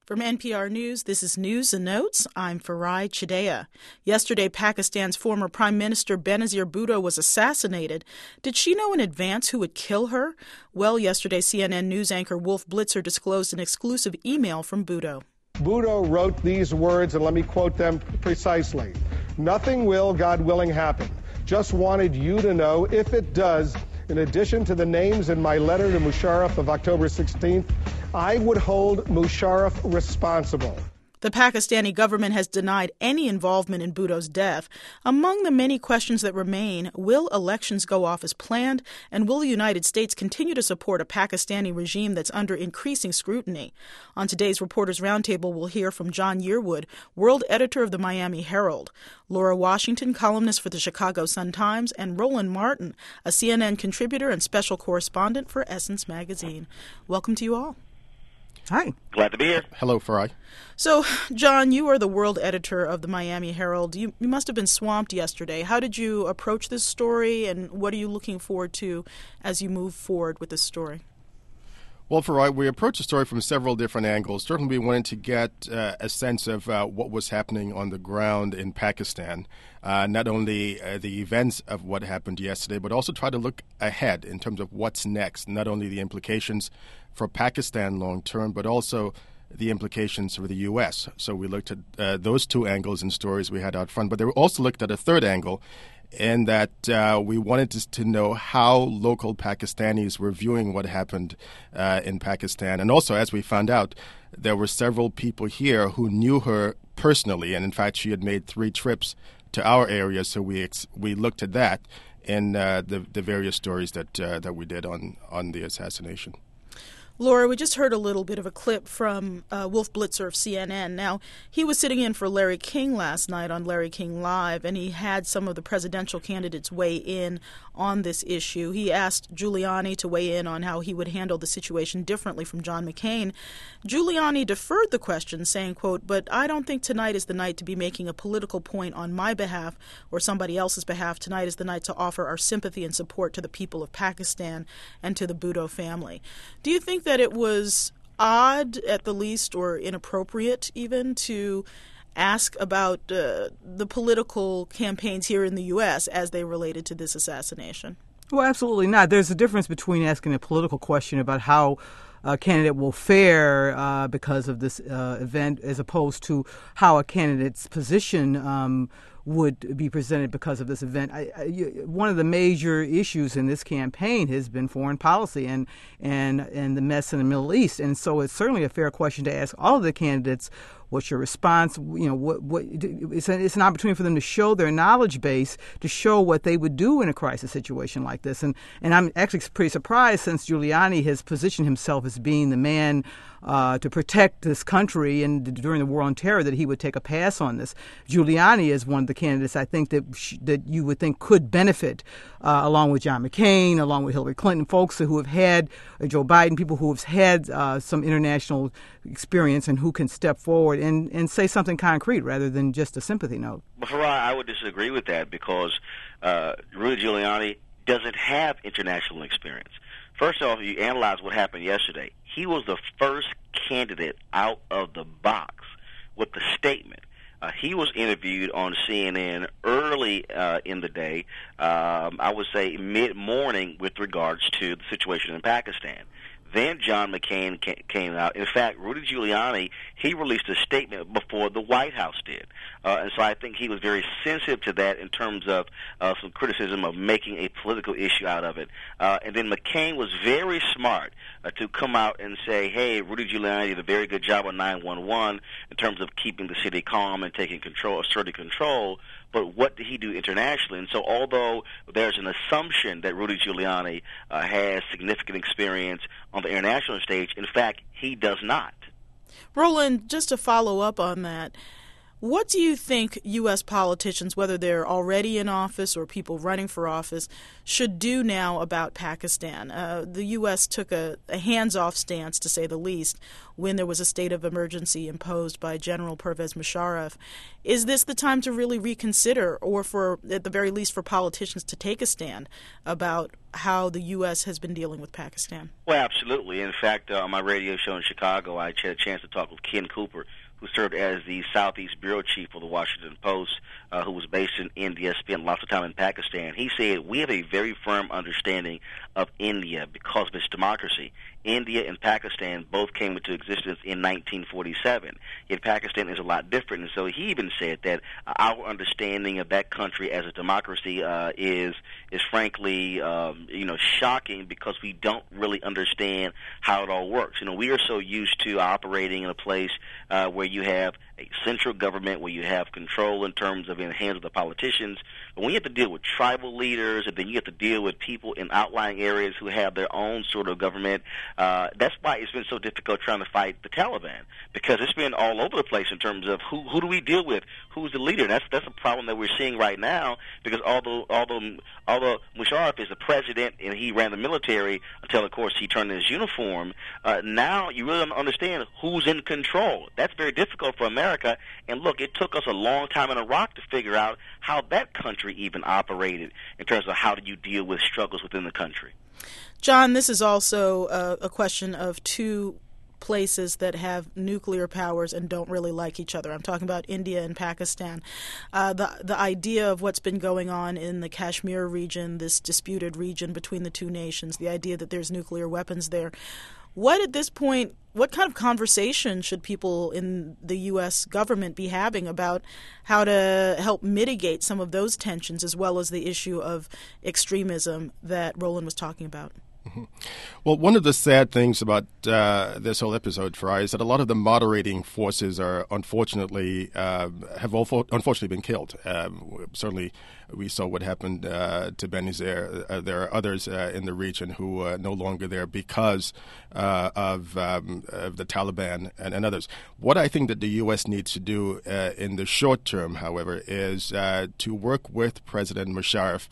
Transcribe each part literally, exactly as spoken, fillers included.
From N P R News, this is News and Notes. I'm Farai Chideya. Yesterday, Pakistan's former Prime Minister Benazir Bhutto was assassinated. Did she know in advance who would kill her? Well, yesterday, C N N News anchor Wolf Blitzer disclosed an exclusive email from Bhutto. Bhutto wrote these words, and let me quote them precisely. "Nothing will, God willing, happen. Just wanted you to know, if it does, in addition to the names in my letter to Musharraf of October sixteenth, I would hold Musharraf responsible." The Pakistani government has denied any involvement in Bhutto's death. Among the many questions that remain, will elections go off as planned, and will the United States continue to support a Pakistani regime that's under increasing scrutiny? On today's Reporters Roundtable, we'll hear from John Yearwood, world editor of the Miami Herald, Laura Washington, columnist for the Chicago Sun-Times, and Roland Martin, a C N N contributor and special correspondent for Essence magazine. Welcome to you all. Hi. Glad to be here. Hello, Farai. So, John, you are the world editor of the Miami Herald. You, you must have been swamped yesterday. How did you approach this story, and what are you looking forward to as you move forward with this story? Well, Farai, we approached the story from several different angles. Certainly, we wanted to get uh, a sense of uh, what was happening on the ground in Pakistan, uh, not only uh, the events of what happened yesterday, but also try to look ahead in terms of what's next, not only the implications for Pakistan long term, but also the implications for the U S. So we looked at uh, those two angles in stories we had out front, but they also looked at a third angle, in that uh, we wanted to, to know how local Pakistanis were viewing what happened uh, in Pakistan. And also, as we found out, there were several people here who knew her personally, and in fact, she had made three trips to our area, so we ex- we looked at that in uh, the, the various stories that uh, that we did on, on the assassination. Laura, we just heard a little bit of a clip from uh, Wolf Blitzer of C N N. Now, he was sitting in for Larry King last night on Larry King Live, and he had some of the presidential candidates weigh in on this issue. He asked Giuliani to weigh in on how he would handle the situation differently from John McCain. Giuliani deferred the question, saying, quote, "But I don't think tonight is the night to be making a political point on my behalf or somebody else's behalf. Tonight is the night to offer our sympathy and support to the people of Pakistan and to the Bhutto family." Do you think that it was odd, at the least, or inappropriate even, to ask about uh, the political campaigns here in the U S as they related to this assassination? Well, absolutely not. There's a difference between asking a political question about how a candidate will fare uh, because of this uh, event, as opposed to how a candidate's position um, would be presented because of this event. I, I, one of the major issues in this campaign has been foreign policy and, and, and the mess in the Middle East. And so it's certainly a fair question to ask all of the candidates, what's your response? You know, what, what, it's, a, it's an opportunity for them to show their knowledge base, to show what they would do in a crisis situation like this. And, and I'm actually pretty surprised, since Giuliani has positioned himself as being the man Uh, to protect this country and during the war on terror, that he would take a pass on this. Giuliani is one of the candidates I think that sh- that you would think could benefit, uh, along with John McCain, along with Hillary Clinton, folks who have had, uh, Joe Biden, people who have had uh, some international experience and who can step forward and, and say something concrete rather than just a sympathy note. But Farai, I would disagree with that, because uh, Rudy Giuliani doesn't have international experience. First off, you analyze what happened yesterday. He was the first candidate out of the box with the statement. Uh, he was interviewed on C N N early uh, in the day, um, I would say mid-morning, with regards to the situation in Pakistan. Then John McCain came out. In fact, Rudy Giuliani, he released a statement before the White House did. Uh, and so I think he was very sensitive to that in terms of uh, some criticism of making a political issue out of it. Uh, and then McCain was very smart uh, to come out and say, hey, Rudy Giuliani did a very good job on nine one one in terms of keeping the city calm and taking control, asserting control. But what did he do internationally? And so although there's an assumption that Rudy Giuliani uh, has significant experience on the international stage, in fact, he does not. Roland, just to follow up on that, what do you think U S politicians, whether they're already in office or people running for office, should do now about Pakistan? Uh, the U S took a, a hands-off stance, to say the least, when there was a state of emergency imposed by General Pervez Musharraf. Is this the time to really reconsider, or for, at the very least, for politicians to take a stand about how the U S has been dealing with Pakistan? Well, absolutely. In fact, uh, on my radio show in Chicago, I had a chance to talk with Ken Cooper, who served as the Southeast Bureau Chief for the Washington Post, uh, who was based in India, spent lots of time in Pakistan. He said, we have a very firm understanding of India because of its democracy. India and Pakistan both came into existence in nineteen forty-seven. Yet Pakistan is a lot different. And so he even said that our understanding of that country as a democracy uh, is, is frankly, um, you know, shocking because we don't really understand how it all works. You know, we are so used to operating in a place uh, where you have a central government, where you have control in terms of in the hands of the politicians. But when you have to deal with tribal leaders, and then you have to deal with people in outlying areas who have their own sort of government, uh, that's why it's been so difficult trying to fight the Taliban, because it's been all over the place in terms of who who do we deal with, who's the leader. And that's that's a problem that we're seeing right now, because although although although Musharraf is the president and he ran the military until, of course, he turned in his uniform, uh, now you really don't understand who's in control. That's very difficult for America. And look, it took us a long time in Iraq to figure out how that country even operated in terms of how do you deal with struggles within the country. John, this is also a, a question of two places that have nuclear powers and don't really like each other. I'm talking about India and Pakistan. Uh, the the idea of what's been going on in the Kashmir region, this disputed region between the two nations, the idea that there's nuclear weapons there. What at this point, what kind of conversation should people in the U S government be having about how to help mitigate some of those tensions, as well as the issue of extremism that Roland was talking about? Mm-hmm. Well, one of the sad things about uh, this whole episode for I is that a lot of the moderating forces are unfortunately uh, have all unfortunately been killed. Um, certainly, we saw what happened uh, to Benazir. Uh, there are others uh, in the region who are no longer there because uh, of, um, of the Taliban and, and others. What I think that the U S needs to do uh, in the short term, however, is uh, to work with President Musharraf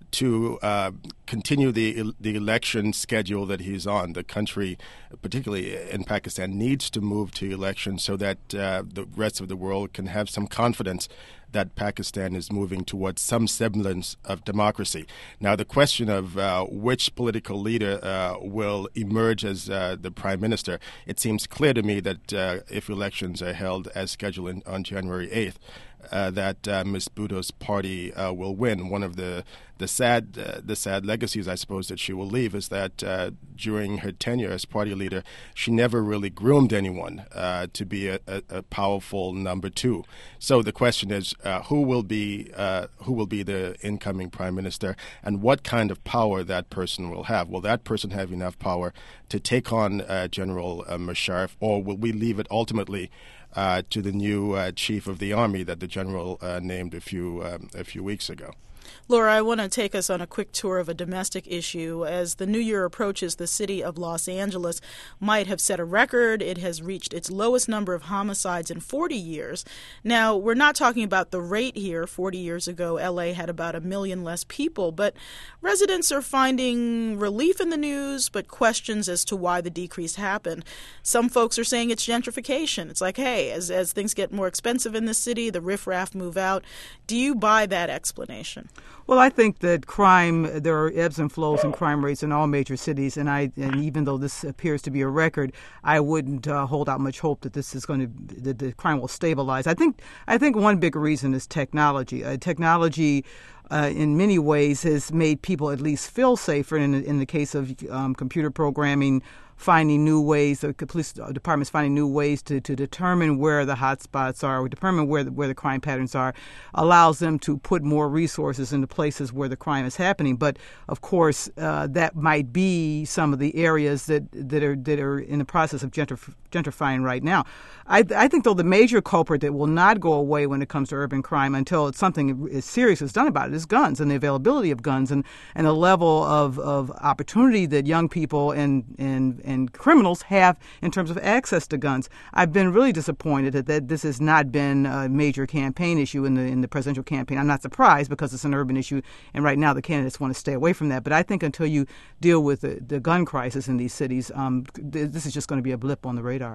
to uh, continue the the election schedule that he's on. The country, particularly in Pakistan, needs to move to elections so that uh, the rest of the world can have some confidence that Pakistan is moving towards some semblance of democracy. Now, the question of uh, which political leader uh, will emerge as uh, the prime minister, it seems clear to me that uh, if elections are held as scheduled in, on January eighth, uh, that uh, Miz Bhutto's party uh, will win. One of the the sad uh, the sad legacies, I suppose, that she will leave is that uh, during her tenure as party leader, she never really groomed anyone uh, to be a, a, a powerful number two. So the question is, uh, who will be uh, who will be the incoming prime minister, and what kind of power that person will have? Will that person have enough power to take on uh, General uh, Musharraf, or will we leave it ultimately Uh, to the new uh, chief of the army that the general uh, named a few um, a few weeks ago? Laura, I want to take us on a quick tour of a domestic issue. As the new year approaches, the city of Los Angeles might have set a record. It has reached its lowest number of homicides in forty years. Now, we're not talking about the rate here. forty years ago, L A had about a million less people, but residents are finding relief in the news, but questions as to why the decrease happened. Some folks are saying it's gentrification. It's like, hey, as, as things get more expensive in the city, the riffraff move out. Do you buy that explanation? Well, I think that crime, there are ebbs and flows in crime rates in all major cities, and I, and even though this appears to be a record, I wouldn't uh, hold out much hope that this is going to, that the crime will stabilize. I think, I think one big reason is technology. Uh, technology, uh, in many ways, has made people at least feel safer. In in the case of um, computer programming, finding new ways, the police department's finding new ways to, to determine where the hot spots are, or determine where the, where the crime patterns are, allows them to put more resources into places where the crime is happening. But of course, uh, that might be some of the areas that, that are that are in the process of gentrif- gentrifying right now. I, I think, though, the major culprit that will not go away when it comes to urban crime until it's something as serious is done about it is guns and the availability of guns and, and the level of, of opportunity that young people and and and criminals have in terms of access to guns. I've been really disappointed that, that this has not been a major campaign issue in the in the presidential campaign. I'm not surprised because it's an urban issue, and right now the candidates want to stay away from that. But I think until you deal with the, the gun crisis in these cities, um, th- this is just going to be a blip on the radar.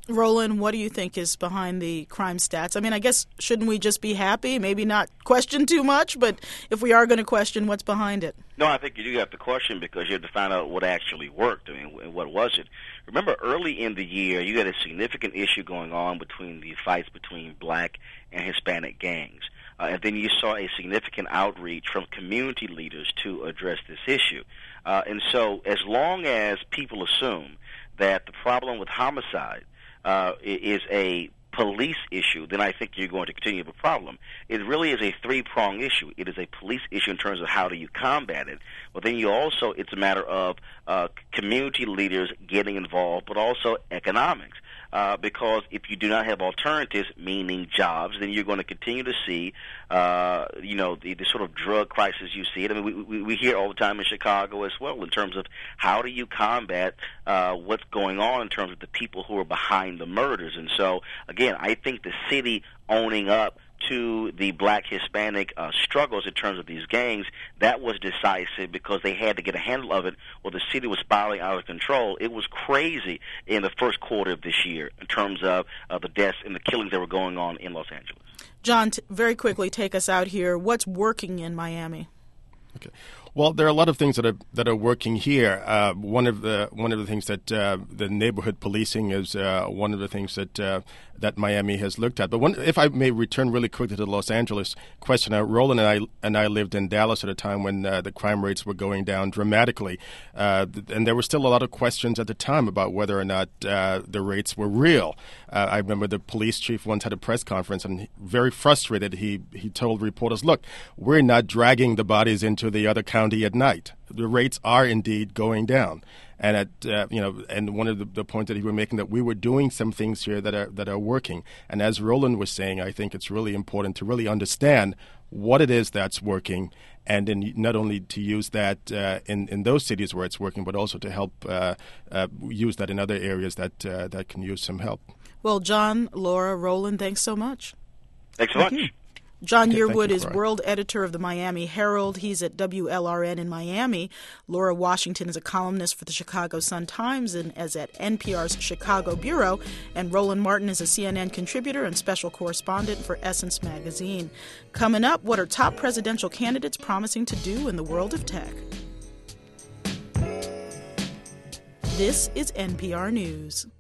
Roland, what do you think is behind the crime stats? I mean, I guess shouldn't we just be happy, maybe not question too much, but if we are going to question, what's behind it? No, I think you do have to question because you have to find out what actually worked. I mean, what was it? Remember, early in the year, you had a significant issue going on between the fights between black and Hispanic gangs. Uh, and then you saw a significant outreach from community leaders to address this issue. Uh, and so as long as people assume that the problem with homicide uh, is a police issue, then I think you're going to continue the problem. It really is a three-pronged issue. It is a police issue in terms of how do you combat it, but then you also, it's a matter of uh, community leaders getting involved, but also economics. Uh, because if you do not have alternatives, meaning jobs, then you're going to continue to see, uh, you know, the, the sort of drug crisis you see it. I mean, we, we, we hear all the time in Chicago as well in terms of how do you combat uh, what's going on in terms of the people who are behind the murders. And so, again, I think the city owning up to the black Hispanic uh, struggles in terms of these gangs, that was decisive because they had to get a handle of it or the city was spiraling out of control. It was crazy in the first quarter of this year in terms of uh, the deaths and the killings that were going on in Los Angeles. John, t- very quickly take us out here. What's working in Miami? Okay. Well, there are a lot of things that are that are working here. Uh, one of the one of the things that uh, the neighborhood policing is uh, one of the things that uh, that Miami has looked at. But one, if I may return really quickly to the Los Angeles question, uh, Roland and I and I lived in Dallas at a time when uh, the crime rates were going down dramatically, uh, and there were still a lot of questions at the time about whether or not uh, the rates were real. Uh, I remember the police chief once had a press conference, and very frustrated, he he told reporters, "Look, we're not dragging the bodies into the other county at night. The rates are indeed going down." And at uh, you know, and one of the, the points that he was making that we were doing some things here that are that are working. And as Roland was saying, I think it's really important to really understand what it is that's working, and then not only to use that uh, in in those cities where it's working, but also to help uh, uh, use that in other areas that uh, that can use some help. Well, John, Laura, Roland, thanks so much. Thanks so much. You. John Okay, Yearwood you, is Laura. world editor of the Miami Herald. He's at W L R N in Miami. Laura Washington is a columnist for the Chicago Sun-Times and is at N P R's Chicago Bureau. And Roland Martin is a C N N contributor and special correspondent for Essence Magazine. Coming up, what are top presidential candidates promising to do in the world of tech? This is N P R News.